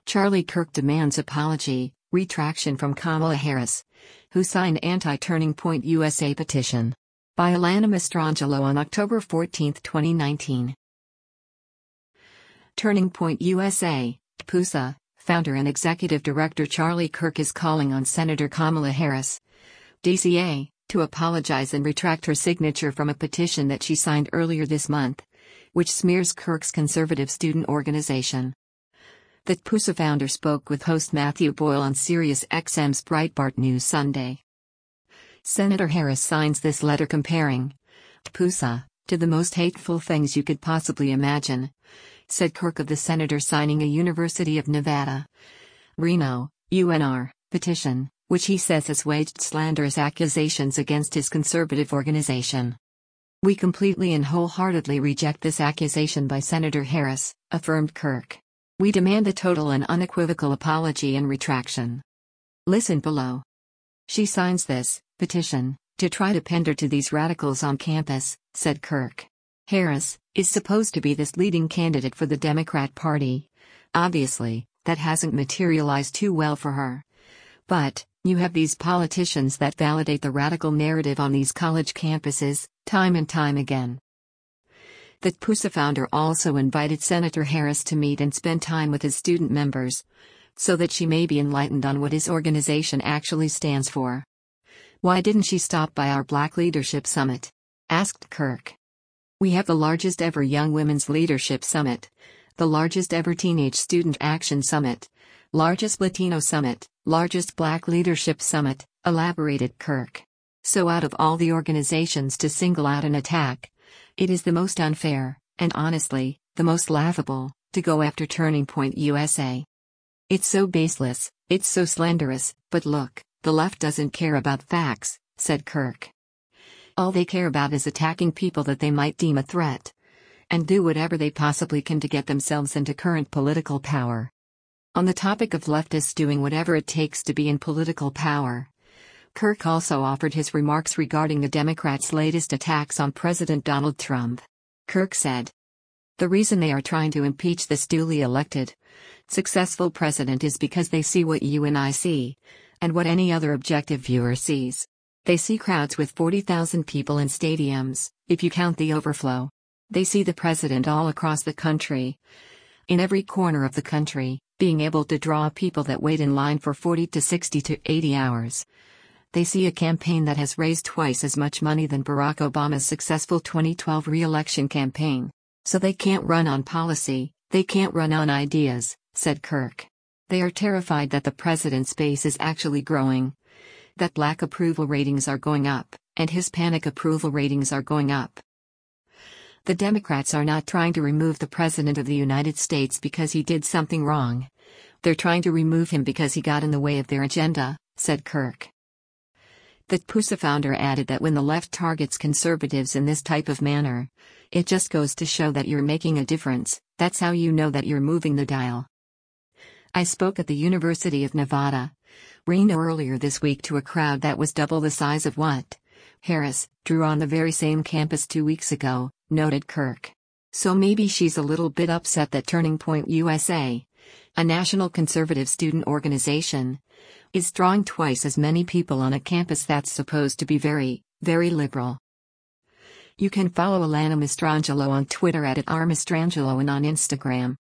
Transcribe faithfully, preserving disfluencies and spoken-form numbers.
Charlie Kirk demands apology, retraction from Kamala Harris, who signed anti-Turning Point U S A petition. By Alana Mastrangelo on October fourteenth, twenty nineteen. Turning Point U S A, P U S A, founder and executive director Charlie Kirk is calling on Senator Kamala Harris, D C A, to apologize and retract her signature from a petition that she signed earlier this month, which smears Kirk's conservative student organization. The P U S A founder spoke with host Matthew Boyle on Sirius X M's Breitbart News Sunday. Senator Harris signs this letter comparing P U S A to the most hateful things you could possibly imagine, said Kirk of the senator signing a University of Nevada, Reno, U N R, petition, which he says has waged slanderous accusations against his conservative organization. "We completely and wholeheartedly reject this accusation by Senator Harris," affirmed Kirk. "We demand a total and unequivocal apology and retraction. Listen below." She signs this petition to try to pander to these radicals on campus, said Kirk. Harris is supposed to be this leading candidate for the Democrat Party. Obviously, that hasn't materialized too well for her. But you have these politicians that validate the radical narrative on these college campuses, time and time again. The P U S A founder also invited Senator Harris to meet and spend time with his student members, so that she may be enlightened on what his organization actually stands for. "Why didn't she stop by our Black Leadership Summit?" asked Kirk. "We have the largest ever Young Women's Leadership Summit, the largest ever Teenage Student Action Summit, largest Latino Summit, largest Black Leadership Summit," elaborated Kirk. "So out of all the organizations to single out and attack, it is the most unfair, and honestly, the most laughable, to go after Turning Point U S A. It's so baseless, it's so slanderous, but look, the left doesn't care about facts," said Kirk. "All they care about is attacking people that they might deem a threat, and do whatever they possibly can to get themselves into current political power." On the topic of leftists doing whatever it takes to be in political power, Kirk also offered his remarks regarding the Democrats' latest attacks on President Donald Trump. Kirk said, "The reason they are trying to impeach this duly elected, successful president is because they see what you and I see, and what any other objective viewer sees. They see crowds with forty thousand people in stadiums, if you count the overflow. They see the president all across the country, in every corner of the country, being able to draw people that wait in line for forty to sixty to eighty hours. They see a campaign that has raised twice as much money than Barack Obama's successful twenty twelve re-election campaign. So they can't run on policy, they can't run on ideas," said Kirk. "They are terrified that the president's base is actually growing, that Black approval ratings are going up, and Hispanic approval ratings are going up. The Democrats are not trying to remove the President of the United States because he did something wrong. They're trying to remove him because he got in the way of their agenda," said Kirk. The P U S A founder added that when the left targets conservatives in this type of manner, it just goes to show that you're making a difference. That's how you know that you're moving the dial. "I spoke at the University of Nevada, Reno earlier this week to a crowd that was double the size of what Harris drew on the very same campus two weeks ago," noted Kirk. So maybe she's a little bit upset that Turning Point U S A, a national conservative student organization, is drawing twice as many people on a campus that's supposed to be very, very liberal. You can follow Alana Mastrangelo on Twitter at, at r mastrangelo and on Instagram